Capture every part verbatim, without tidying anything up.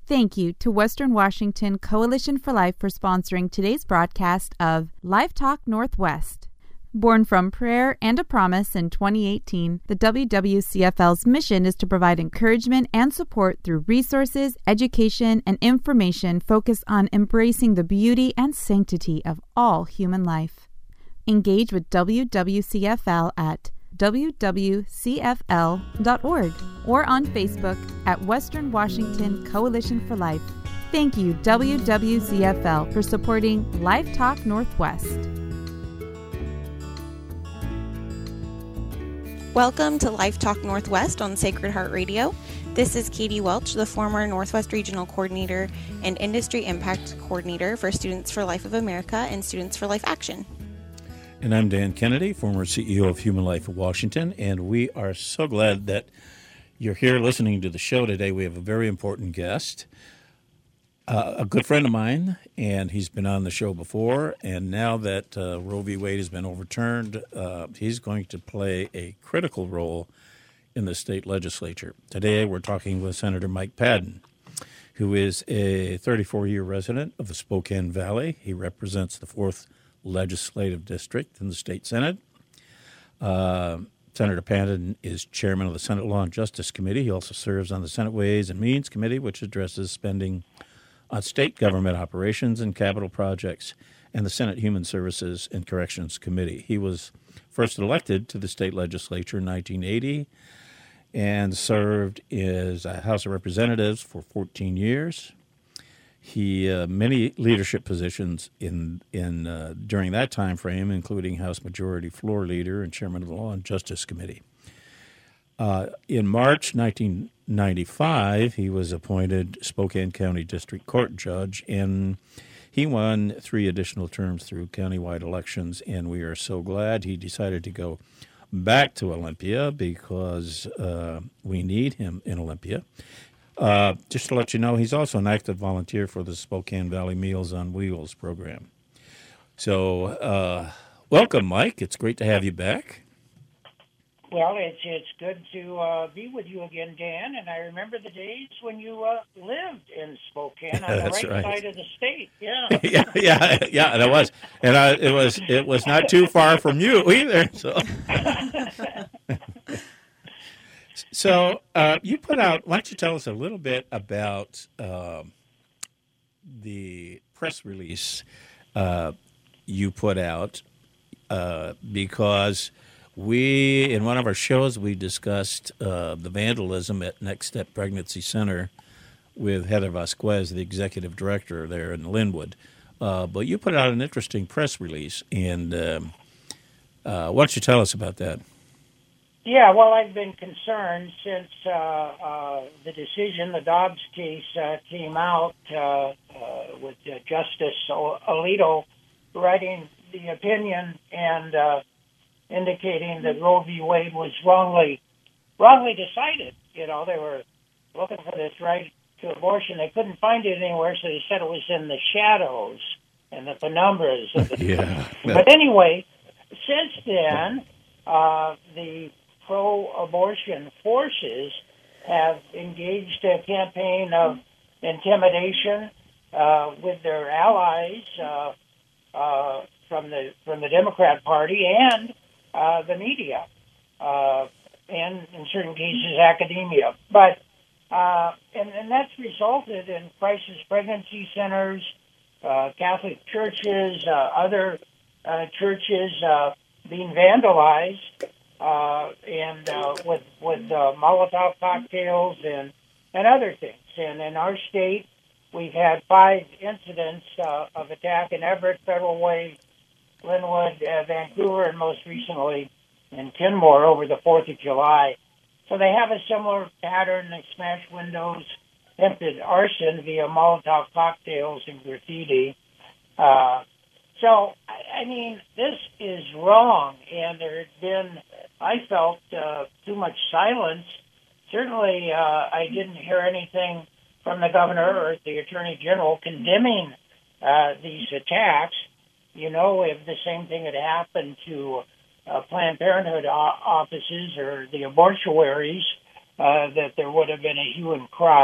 Thank you to Western Washington Coalition for Life for sponsoring today's broadcast of Life Talk Northwest. Born from prayer and a promise in twenty eighteen, the W W C F L's mission is to provide encouragement and support through resources, education, and information focused on embracing the beauty and sanctity of all human life. Engage with W W C F L at w w c f l dot org or on Facebook at Western Washington Coalition for Life. Thank you, W W C F L, for supporting Life Talk Northwest. Welcome to Life Talk Northwest on Sacred Heart Radio. This is Katie Welch, the former Northwest Regional Coordinator and Industry Impact Coordinator for Students for Life of America and Students for Life Action. And I'm Dan Kennedy, former C E O of Human Life of Washington, and we are so glad that you're here listening to the show today. We have a very important guest, uh, a good friend of mine, and he's been on the show before, and now that uh, Roe v. Wade has been overturned, uh, he's going to play a critical role in the state legislature. Today we're talking with Senator Mike Padden, who is a thirty-four-year resident of the Spokane Valley. He represents the fourth legislative district in the state Senate. Uh, Senator Padden is chairman of the Senate Law and Justice Committee. He also serves on the Senate Ways and Means Committee, which addresses spending on state government operations and capital projects, and the Senate Human Services and Corrections Committee. He was first elected to the state legislature in nineteen eighty and served as a House of Representatives for fourteen years. He uh, many leadership positions in in uh, during that time frame, including House Majority Floor Leader and Chairman of the Law and Justice Committee. Uh, in March nineteen ninety-five, he was appointed Spokane County District Court Judge, and he won three additional terms through countywide elections. And we are so glad he decided to go back to Olympia because uh, we need him in Olympia. Uh, just to let you know, he's also an active volunteer for the Spokane Valley Meals on Wheels program. So, uh, welcome, Mike. It's great to have you back. Well, it's it's good to uh, be with you again, Dan. And I remember the days when you uh, lived in Spokane on the right, right side of the state. Yeah, yeah, yeah, yeah. That was, and I, it was it was not too far from you either. So. So uh, you put out, why don't you tell us a little bit about uh, the press release uh, you put out, uh, because we, in one of our shows, we discussed uh, the vandalism at Next Step Pregnancy Center with Heather Vasquez, the executive director there in Linwood. Uh, but you put out an interesting press release, and um, uh, why don't you tell us about that? Yeah, well, I've been concerned since uh, uh, the decision, the Dobbs case, uh, came out uh, uh, with uh, Justice Alito writing the opinion and uh, indicating that Roe v. Wade was wrongly wrongly decided. You know, they were looking for this right to abortion. They couldn't find it anywhere, so they said it was in the shadows and the penumbras. Of the yeah. But anyway, since then, uh, the pro-abortion forces have engaged a campaign of intimidation uh, with their allies uh, uh, from the from the Democrat Party and uh, the media, uh, and in certain cases academia. But uh, and, and that's resulted in crisis pregnancy centers, uh, Catholic churches, uh, other uh, churches uh, being vandalized. Uh, and uh, with with uh, Molotov cocktails and and other things. And in our state, we've had five incidents uh, of attack in Everett, Federal Way, Linwood, uh, Vancouver, and most recently in Kenmore over the fourth of July. So they have a similar pattern. They smash windows, attempted arson via Molotov cocktails and graffiti. Uh, so, I mean, this is wrong, and there had been, I felt, uh, too much silence. Certainly, uh, I didn't hear anything from the governor or the attorney general condemning uh, these attacks. You know, if the same thing had happened to uh, Planned Parenthood o- offices or the abortuaries, uh, that there would have been a hue and cry.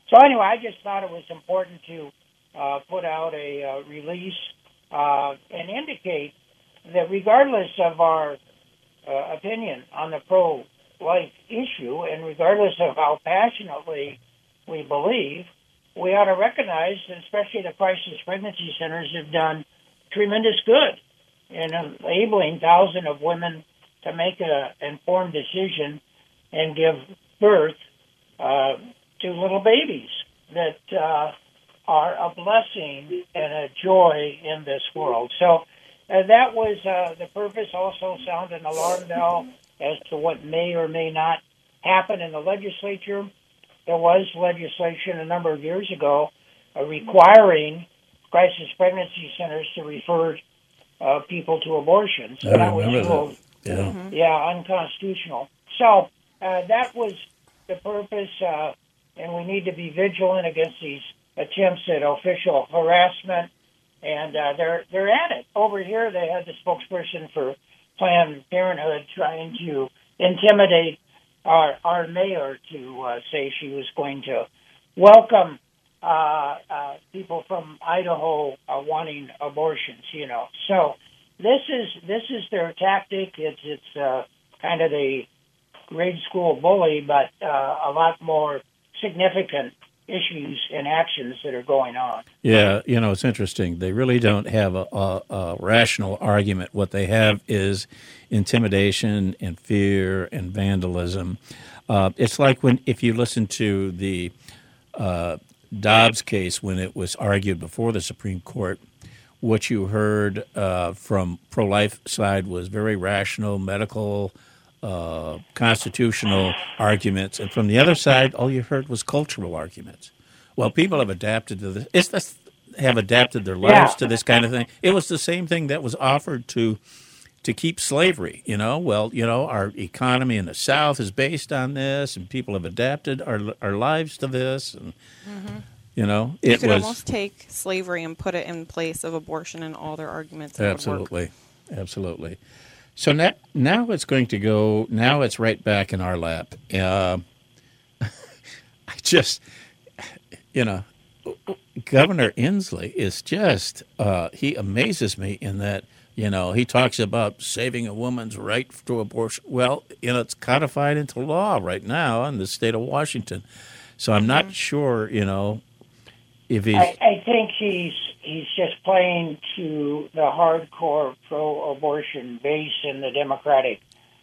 So anyway, I just thought it was important to uh, put out a uh, release uh, and indicate that regardless of our uh, opinion on the pro-life issue and regardless of how passionately we believe, we ought to recognize that especially the crisis pregnancy centers have done tremendous good in enabling thousands of women to make an informed decision and give birth uh, to little babies that uh, are a blessing and a joy in this world. So uh, that was uh, the purpose. Also sound an alarm bell as to what may or may not happen in the legislature. There was legislation a number of years ago uh, requiring crisis pregnancy centers to refer uh, people to abortion. So I that was remember ruled, that. Yeah. mm-hmm. yeah, unconstitutional. So uh, that was the purpose, uh, and we need to be vigilant against these attempts at official harassment. And uh, they're they're at it. Over here, they had the spokesperson for Planned Parenthood trying to intimidate our our mayor to uh, say she was going to welcome uh, uh, people from Idaho uh, wanting abortions. You know, so this is this is their tactic. It's it's uh, kind of the grade school bully, but uh, a lot more significant issues and actions that are going on. Yeah, you know, it's interesting. They really don't have a, a, a rational argument. What they have is intimidation and fear and vandalism. Uh, it's like when if you listen to the uh, Dobbs case when it was argued before the Supreme Court, what you heard uh, from pro-life side was very rational, medical, Uh, constitutional arguments, and from the other side, all you heard was cultural arguments. Well, people have adapted to this. It's this, have adapted their lives yeah. to this kind of thing. It was the same thing that was offered to to keep slavery. You know, well, you know, our economy in the South is based on this, and people have adapted our our lives to this, and mm-hmm. you know, it it could was almost take slavery and put it in place of abortion and all their arguments. Absolutely, absolutely. So now, now it's going to go. Now it's right back in our lap. Uh, I just, you know, Governor Inslee is just. Uh, he amazes me in that. You know, he talks about saving a woman's right to abortion. Well, you know, it's codified into law right now in the state of Washington. So I'm not mm-hmm. sure. You know, if he's. I, I think he's. He's just playing to the hardcore pro-abortion base in the Democratic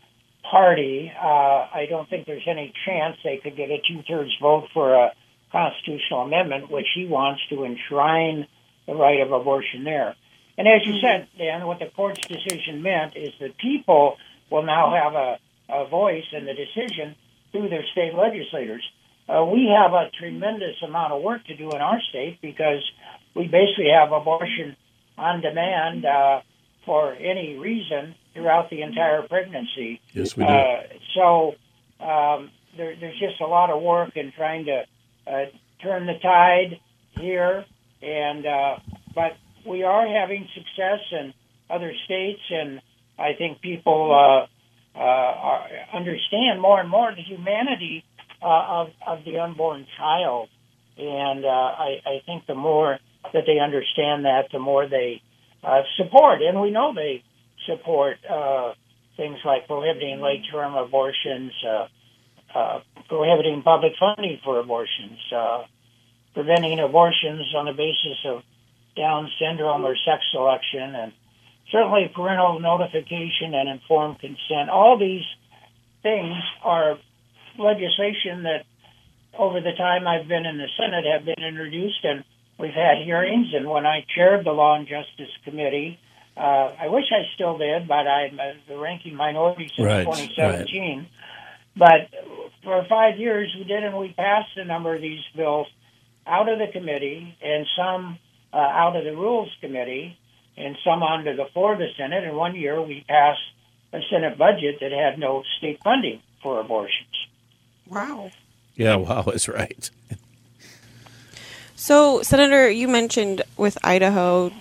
Party. Uh, I don't think there's any chance they could get a two-thirds vote for a constitutional amendment, which he wants to enshrine the right of abortion there. And as you said, Dan, what the court's decision meant is that people will now have a, a voice in the decision through their state legislators. Uh, we have a tremendous amount of work to do in our state because we basically have abortion on demand uh, for any reason throughout the entire pregnancy. Yes, we do. Uh, so um, there, there's just a lot of work in trying to uh, turn the tide here, and uh, but we are having success in other states, and I think people uh, uh, are, understand more and more the humanity uh, of, of the unborn child, and uh, I, I think the more that they understand that, the more they uh, support. And we know they support uh, things like prohibiting late-term abortions, uh, uh, prohibiting public funding for abortions, uh, preventing abortions on the basis of Down syndrome or sex selection, and certainly parental notification and informed consent. All these things are legislation that over the time I've been in the Senate have been introduced, and we've had hearings, and when I chaired the Law and Justice Committee, uh, I wish I still did, but I'm uh, the ranking minority since right, twenty seventeen. Right. But for five years we did, and we passed a number of these bills out of the committee, and some uh, out of the Rules Committee, and some onto the floor of the Senate. And one year we passed a Senate budget that had no state funding for abortions. Wow. Yeah, wow, is right. So, Senator, you mentioned with Idaho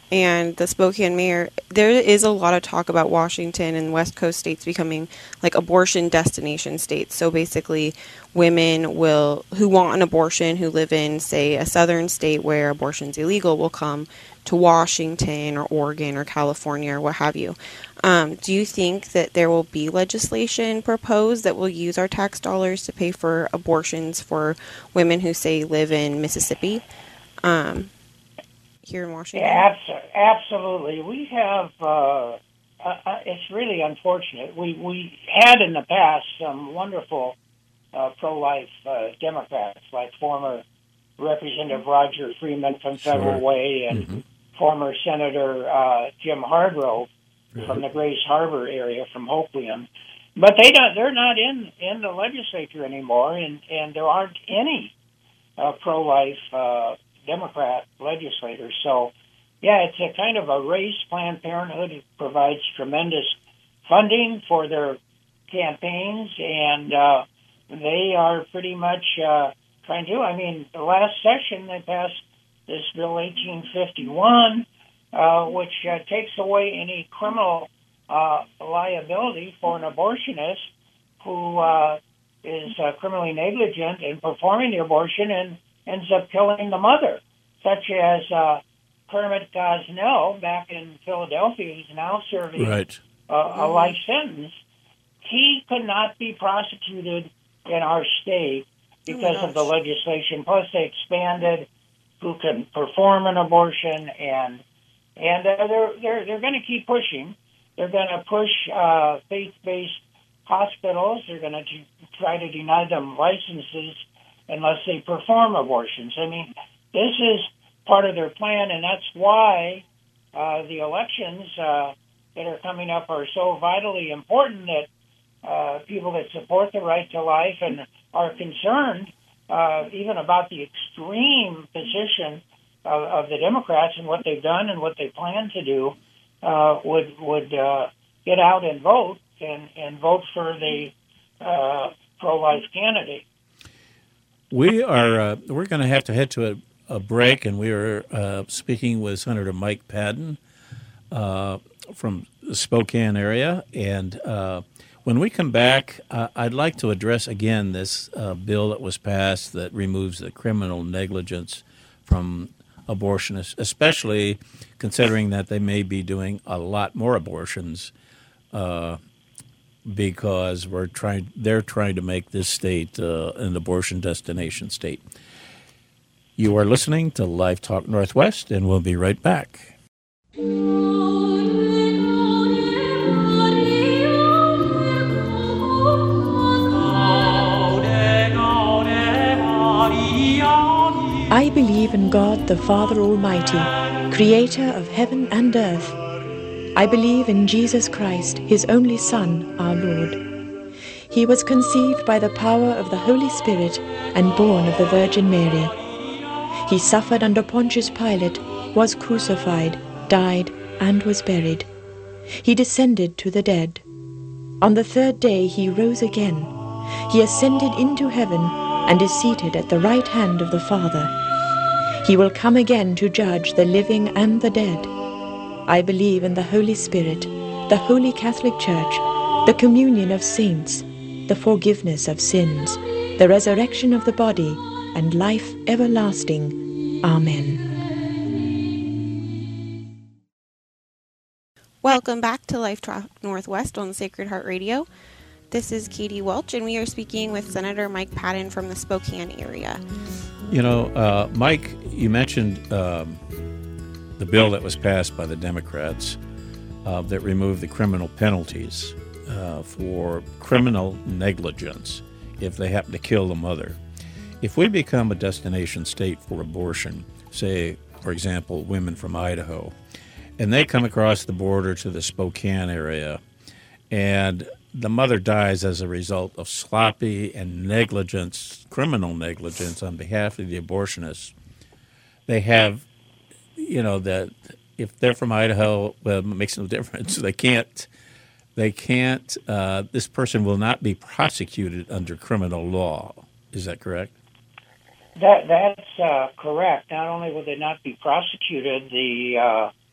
and the Spokane mayor, there is a lot of talk about Washington and West Coast states becoming like abortion destination states. So basically, women will who want an abortion, who live in, say, a southern state where abortion's illegal, will come to Washington or Oregon or California or what have you. Um, do you think that there will be legislation proposed that will use our tax dollars to pay for abortions for women who, say, live in Mississippi? Um, here in Washington? Yeah, abso- absolutely. We have, uh, uh, it's really unfortunate. We, we had in the past some wonderful uh, pro-life uh, Democrats, like former Representative Roger Freeman from Federal Sure. Way and Mm-hmm. former Senator uh, Jim Hargrove Right. from the Grace Harbor area from Hoquiam. But they don't, they're not in, in the legislature anymore, and, and there aren't any uh, pro-life uh Democrat legislators. So, yeah, it's a kind of a race. Planned Parenthood. It provides tremendous funding for their campaigns, and uh, they are pretty much uh, trying to. I mean, the last session they passed this bill eighteen fifty-one, uh, which uh, takes away any criminal uh, liability for an abortionist who uh, is uh, criminally negligent in performing the abortion and ends up killing the mother, such as uh, Kermit Gosnell back in Philadelphia, who's now serving Right. uh, a life sentence. He could not be prosecuted in our state because Oh, of the legislation. Plus, they expanded who can perform an abortion, and and uh, they're they're they're going to keep pushing. They're going to push uh, faith-based hospitals. They're going to try to deny them licenses unless they perform abortions. I mean, this is part of their plan, and that's why uh, the elections uh, that are coming up are so vitally important, that uh, people that support the right to life and are concerned uh, even about the extreme position of, of the Democrats and what they've done and what they plan to do uh, would would uh, get out and vote and, and vote for the uh, pro-life candidate. We are uh, we're going to have to head to a, a break, and we are uh, speaking with Senator Mike Padden uh, from the Spokane area. And uh, when we come back, uh, I'd like to address again this uh, bill that was passed that removes the criminal negligence from abortionists, especially considering that they may be doing a lot more abortions. Uh, because we're trying, they're trying to make this state uh, an abortion destination state. You are listening to Live Talk Northwest, and we'll be right back. I believe in God the Father Almighty, creator of heaven and earth. I believe in Jesus Christ, his only Son, our Lord. He was conceived by the power of the Holy Spirit and born of the Virgin Mary. He suffered under Pontius Pilate, was crucified, died, and was buried. He descended to the dead. On the third day he rose again. He ascended into heaven and is seated at the right hand of the Father. He will come again to judge the living and the dead. I believe in the Holy Spirit, the Holy Catholic Church, the communion of saints, the forgiveness of sins, the resurrection of the body, and life everlasting. Amen. Welcome back to Life Talk Northwest on Sacred Heart Radio. This is Katie Welch, and we are speaking with Senator Mike Padden from the Spokane area. You know, uh, Mike, you mentioned um, the bill that was passed by the Democrats uh, that removed the criminal penalties uh, for criminal negligence if they happen to kill the mother. If we become a destination state for abortion, say, for example, women from Idaho, and they come across the border to the Spokane area, and the mother dies as a result of sloppy and negligence, criminal negligence on behalf of the abortionist, they have, you know, that if they're from Idaho, well, it makes no difference. They can't, they can't, uh, this person will not be prosecuted under criminal law. Is that correct? That That's uh, correct. Not only will they not be prosecuted, the uh,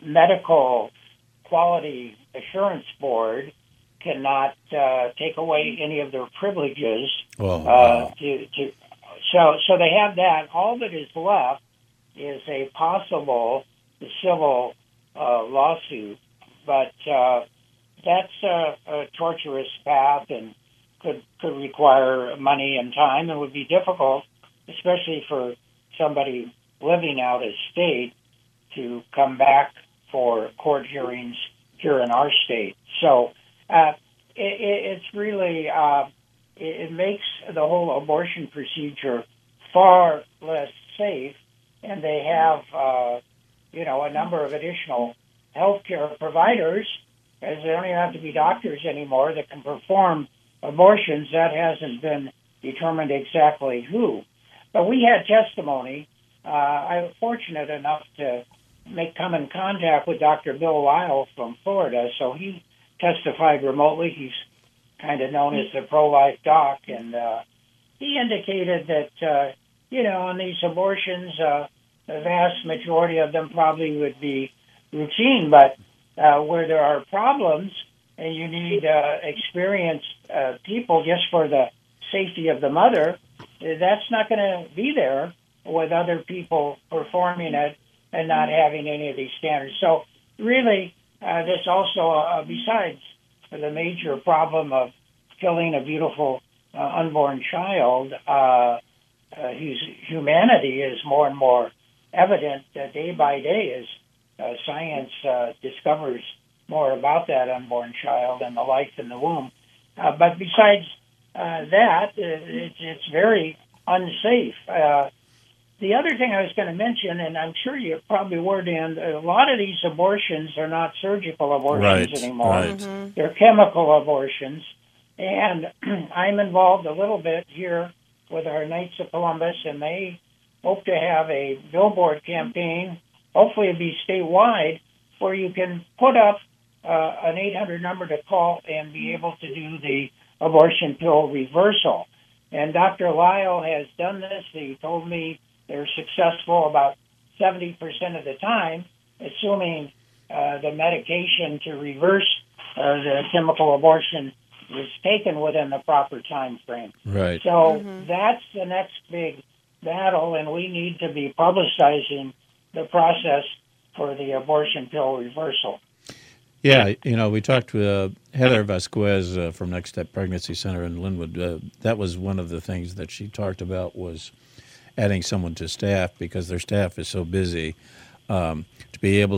medical quality assurance board cannot uh, take away any of their privileges. Oh, uh, wow. to, to, so, so they have that. All that is left is a possible civil uh, lawsuit, but uh, that's a, a torturous path and could could require money and time and would be difficult, especially for somebody living out of state to come back for court hearings here in our state. So uh, it, it's really, uh, it, it makes the whole abortion procedure far less safe, and they have, uh, you know, a number of additional healthcare providers, as they don't even have to be doctors anymore, that can perform abortions. That hasn't been determined exactly who. But we had testimony. Uh, I was fortunate enough to make come in contact with Doctor Bill Lyle from Florida, so he testified remotely. He's kind of known as the pro-life doc, and uh, he indicated that, uh, you know, on these abortions, uh, the vast majority of them probably would be routine, but uh, where there are problems and you need uh, experienced uh, people just for the safety of the mother, that's not going to be there with other people performing it and not having any of these standards. So really, uh, this also, uh, besides the major problem of killing a beautiful uh, unborn child, uh, uh, whose humanity is more and more evident uh, day by day as uh, science uh, discovers more about that unborn child and the life in the womb. Uh, but besides uh, that, uh, it's, it's very unsafe. Uh, the other thing I was going to mention, and I'm sure you're probably aware, Dan, a lot of these abortions are not surgical abortions right, anymore. Right. Mm-hmm. They're chemical abortions. And I'm involved a little bit here with our Knights of Columbus, and they hope to have a billboard campaign, hopefully it'll be statewide, where you can put up uh, an eight hundred number to call and be able to do the abortion pill reversal. And Doctor Lyle has done this. He told me they're successful about seventy percent of the time, assuming uh, the medication to reverse uh, the chemical abortion is taken within the proper time frame. Right. So Mm-hmm. that's the next big battle, and we need to be publicizing the process for the abortion pill reversal. Yeah, you know, we talked with uh, Heather Vasquez uh, from Next Step Pregnancy Center in Linwood. Uh, that was one of the things that she talked about, was adding someone to staff, because their staff is so busy, um, to be able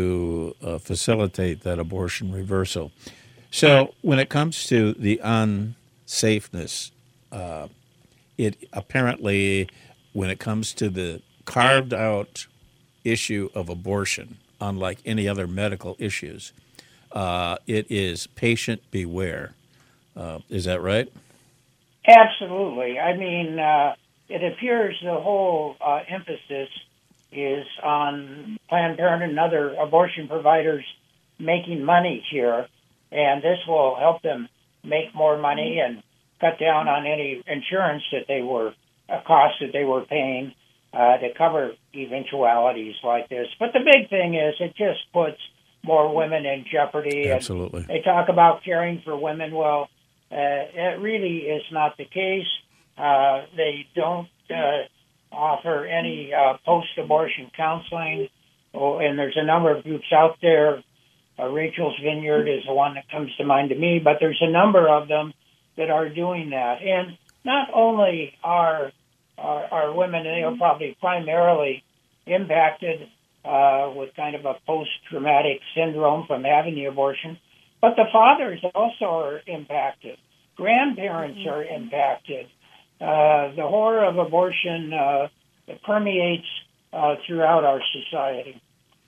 to uh, facilitate that abortion reversal. So when it comes to the unsafeness, uh, it apparently, when it comes to the carved out issue of abortion, unlike any other medical issues, uh, it is patient beware. Uh, is that right? Absolutely. I mean, uh, it appears the whole uh, emphasis is on Planned Parenthood and other abortion providers making money here, and this will help them make more money and cut down on any insurance that they were, uh, costs that they were paying uh, to cover eventualities like this. But the big thing is it just puts more women in jeopardy. Absolutely. And they talk about caring for women. Well, uh, it really is not the case. Uh, they don't uh, offer any uh, post-abortion counseling, oh, and there's a number of groups out there. Uh, Rachel's Vineyard is the one that comes to mind to me, but there's a number of them that are doing that. And not only are are, are women, they are probably primarily impacted uh, with kind of a post-traumatic syndrome from having the abortion, but the fathers also are impacted. Grandparents mm-hmm. are impacted. Uh, the horror of abortion uh, permeates uh, throughout our society.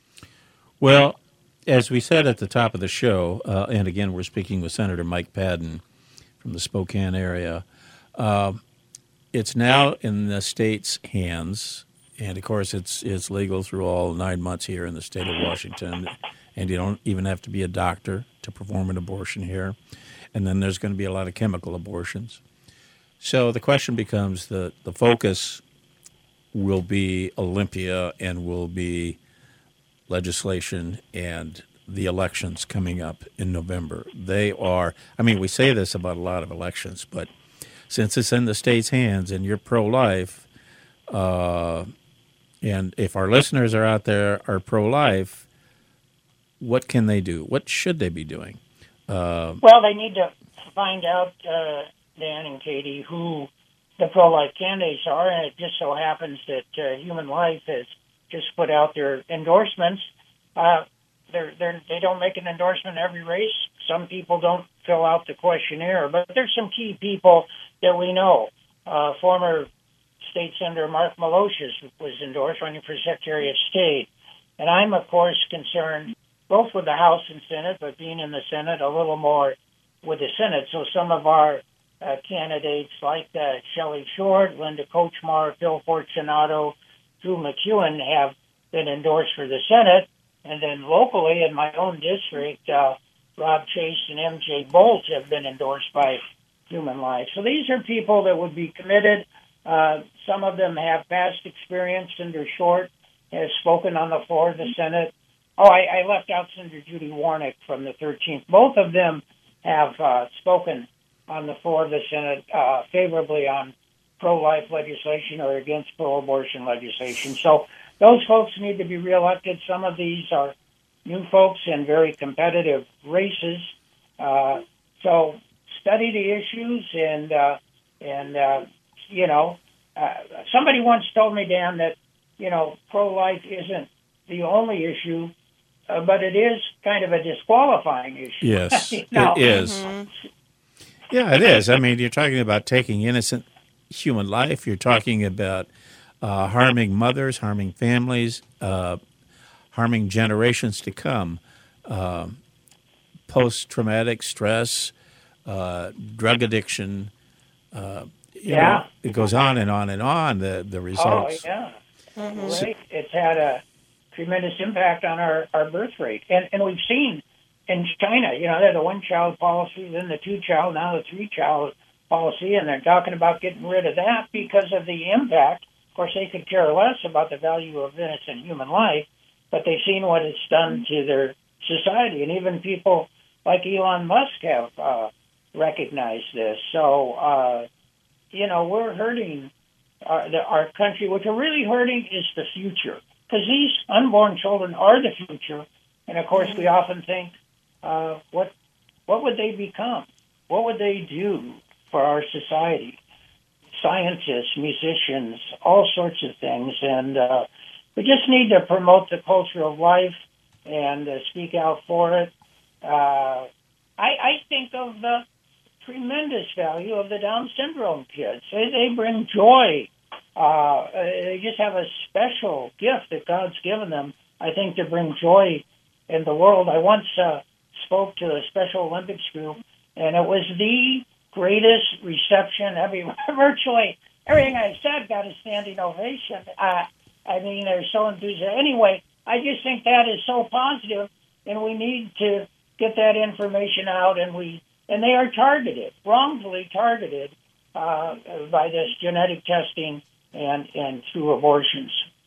Well, as we said at the top of the show, uh, and again, we're speaking with Senator Mike Padden from the Spokane area, uh, it's now in the state's hands, and of course it's it's legal through all nine months here in the state of Washington, and you don't even have to be a doctor to perform an abortion here. And then there's going to be a lot of chemical abortions. So the question becomes, the, the focus will be Olympia and will be legislation and the elections coming up in November. They are, I mean, we say this about a lot of elections, but since it's in the state's hands and you're pro-life, uh, and if our listeners are out there are pro-life, what can they do? What should they be doing? Uh, well, they need to find out, uh, Dan and Katie, who the pro-life candidates are, and it just so happens that uh, Human Life has just put out their endorsements. Uh, they're, they're, they don't make an endorsement in every race. Some people don't fill out the questionnaire, but there's some key people that we know. Uh, former State Senator Mark Miloshes was endorsed, running for Secretary of State. And I'm, of course, concerned both with the House and Senate, but being in the Senate, a little more with the Senate. So some of our uh, candidates like uh, Shelley Short, Linda Kochmar, Phil Fortunato, Drew McEwen have been endorsed for the Senate. And then locally in my own district, uh, Rob Chase and M J Bolt have been endorsed by Human Life. So these are people that would be committed. Uh, some of them have past experience. Senator Short has spoken on the floor of the Senate. Oh, I, I left out Senator Judy Warnick from the thirteenth. Both of them have uh, spoken on the floor of the Senate uh, favorably on pro-life legislation or against pro-abortion legislation. So those folks need to be reelected. Some of these are new folks in very competitive races. Uh, so study the issues and, uh, and uh, you know, uh, somebody once told me, Dan, that, you know, pro-life isn't the only issue, uh, but it is kind of a disqualifying issue. Yes, no. it is. Mm-hmm. Yeah, it is. I mean, you're talking about taking innocent human life. You're talking about uh, harming mothers, harming families, uh, harming generations to come. Uh, post-traumatic stress, uh, drug addiction. Uh, you Yeah. know, it goes on and on and on, the, the results. Oh, yeah. Mm-hmm. Right. It's had a tremendous impact on our, our birth rate. And, and we've seen in China, you know, they had the one-child policy, then the two-child, now the three-child policy, and they're talking about getting rid of that because of the impact. Of course, they could care less about the value of innocent human life, but they've seen what it's done to their society. And even people like Elon Musk have uh, recognized this. So, uh, you know, we're hurting our, the, our country. What we're really hurting is the future, because these unborn children are the future. And, of course, we often think, uh, what what would they become? What would they do for our society? Scientists, musicians, all sorts of things. And uh, we just need to promote the culture of life and uh, speak out for it. Uh, I, I think of the tremendous value of the Down syndrome kids. They, they bring joy. Uh, they just have a special gift that God's given them, I think, to bring joy in the world. I once uh, spoke to a Special Olympics group, and it was the greatest reception. I mean, virtually everything I said got a standing ovation. Uh, I mean, they're so enthusiastic. Anyway, I just think that is so positive, and we need to get that information out, and we and they are targeted, wrongfully targeted uh, by this genetic testing and, and through abortions.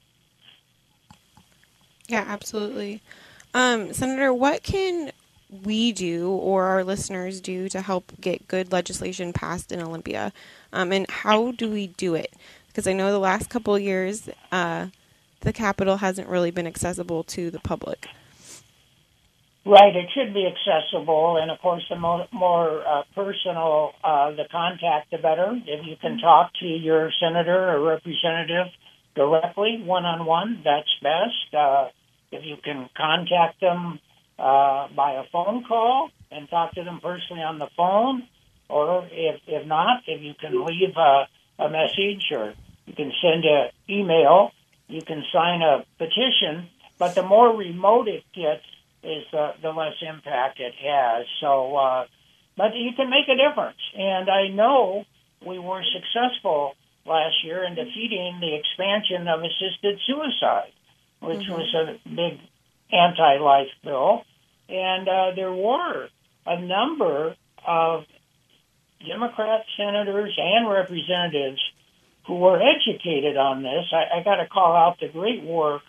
Yeah, absolutely. Um, Senator, what can we do or our listeners do to help get good legislation passed in Olympia? Um, and how do we do it? Because I know the last couple of years, uh, the Capitol hasn't really been accessible to the public. Right, it should be accessible, and of course, the more, more uh, personal uh, the contact, the better. If you can talk to your senator or representative directly, one-on-one, that's best. Uh, if you can contact them uh, by a phone call and talk to them personally on the phone, or if, if not, if you can leave a, a message or you can send an email, you can sign a petition, but the more remote it gets, is the, the less impact it has. So, uh, but you can make a difference. And I know we were successful last year in defeating the expansion of assisted suicide, which mm-hmm. was a big anti-life bill. And uh, there were a number of Democrat senators and representatives who were educated on this. I, I got to call out the great work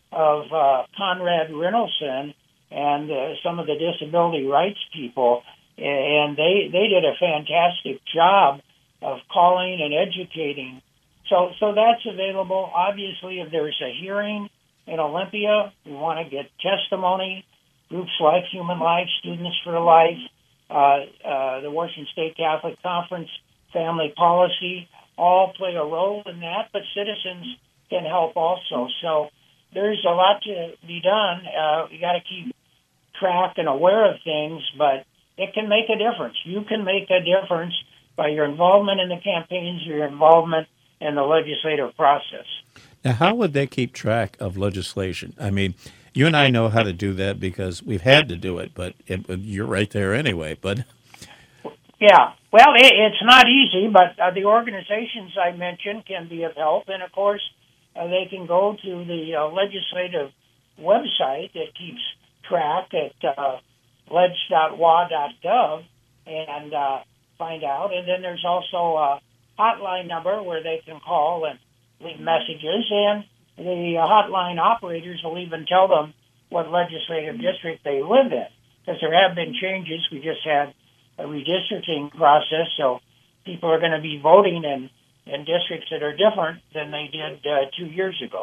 of uh, Conrad Rinnelson and uh, some of the disability rights people, and they they did a fantastic job of calling and educating. So so that's available. Obviously, if there's a hearing in Olympia, we want to get testimony. Groups like Human Life, Students for Life, uh, uh, the Washington State Catholic Conference, Family Policy, all play a role in that, but citizens can help also. So there's a lot to be done. Uh, you got to keep track and aware of things, but it can make a difference. You can make a difference by your involvement in the campaigns, your involvement in the legislative process. Now, how would they keep track of legislation? I mean, you and I know how to do that because we've had to do it, but it, you're right there anyway. But yeah, well, it, it's not easy, but uh, the organizations I mentioned can be of help, and of course, uh, they can go to the uh, legislative website that keeps track at uh, ledge dot w a dot gov and uh, find out. And then there's also a hotline number where they can call and leave messages, and the uh, hotline operators will even tell them what legislative district they live in, because there have been changes. We just had a redistricting process, so people are going to be voting in, in districts that are different than they did uh, two years ago.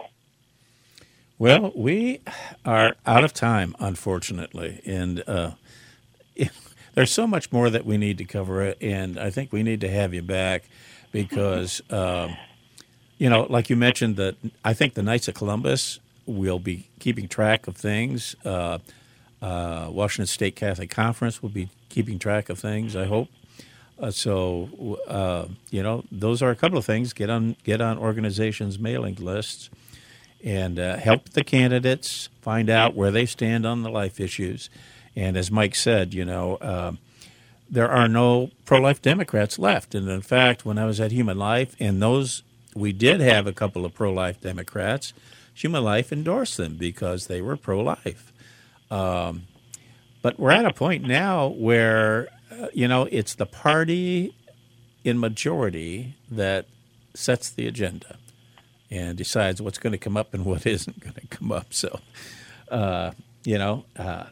Well, we are out of time, unfortunately, and uh, there's so much more that we need to cover, and I think we need to have you back because, um, you know, like you mentioned, that I think the Knights of Columbus will be keeping track of things. Uh, uh, Washington State Catholic Conference will be keeping track of things, I hope. Uh, so, uh, you know, those are a couple of things. Get on, get on organizations' mailing lists. And uh, help the candidates find out where they stand on the life issues. And as Mike said, you know, uh, there are no pro-life Democrats left. And in fact, when I was at Human Life, and those we did have a couple of pro-life Democrats, Human Life endorsed them because they were pro-life. Um, but we're at a point now where, uh, you know, it's the party in majority that sets the agenda and decides what's going to come up and what isn't going to come up. So, uh, you know, uh,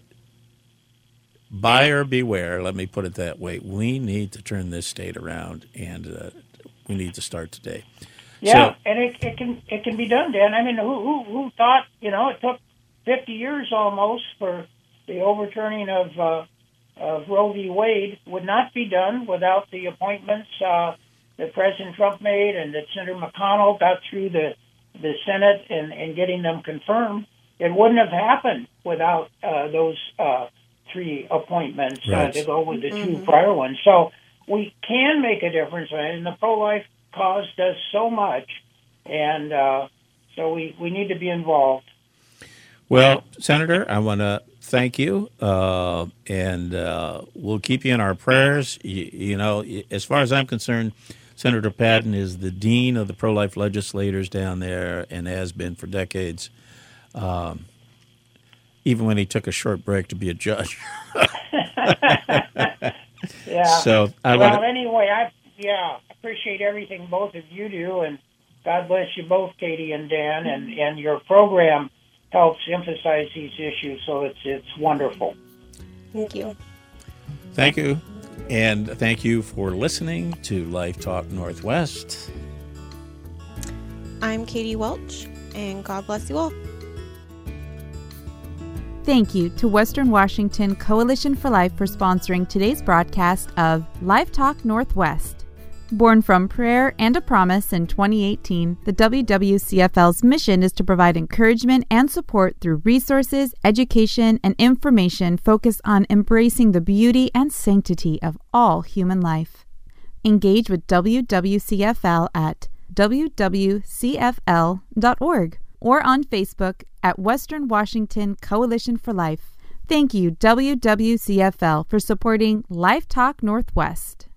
buyer beware, let me put it that way. We need to turn this state around, and uh, we need to start today. Yeah, so, and it, it can it can be done, Dan. I mean, who, who, who thought, you know, it took fifty years almost for the overturning of, uh, of Roe v. Wade would not be done without the appointments uh that President Trump made and that Senator McConnell got through the, the Senate and, and getting them confirmed. It wouldn't have happened without uh, those uh, three appointments right. uh, to go with the mm-hmm. two prior ones. So we can make a difference, and the pro-life cause does so much, and uh, so we, we need to be involved. Well, Senator, I want to thank you, uh, and uh, we'll keep you in our prayers. You, you know, as far as I'm concerned, Senator Patton is the dean of the pro-life legislators down there and has been for decades, um, even when he took a short break to be a judge. Yeah. So I well, wanna... anyway, I yeah appreciate everything both of you do, and God bless you both, Katie and Dan, and, and your program helps emphasize these issues, so it's it's wonderful. Thank you. Thank you. And thank you for listening to Life Talk Northwest. I'm Katie Welch, and God bless you all. Thank you to Western Washington Coalition for Life for sponsoring today's broadcast of Life Talk Northwest. Born from prayer and a promise in twenty eighteen, the W W C F L's mission is to provide encouragement and support through resources, education, and information focused on embracing the beauty and sanctity of all human life. Engage with W W C F L at w w c f l dot org or on Facebook at Western Washington Coalition for Life. Thank you, W W C F L, for supporting Life Talk Northwest.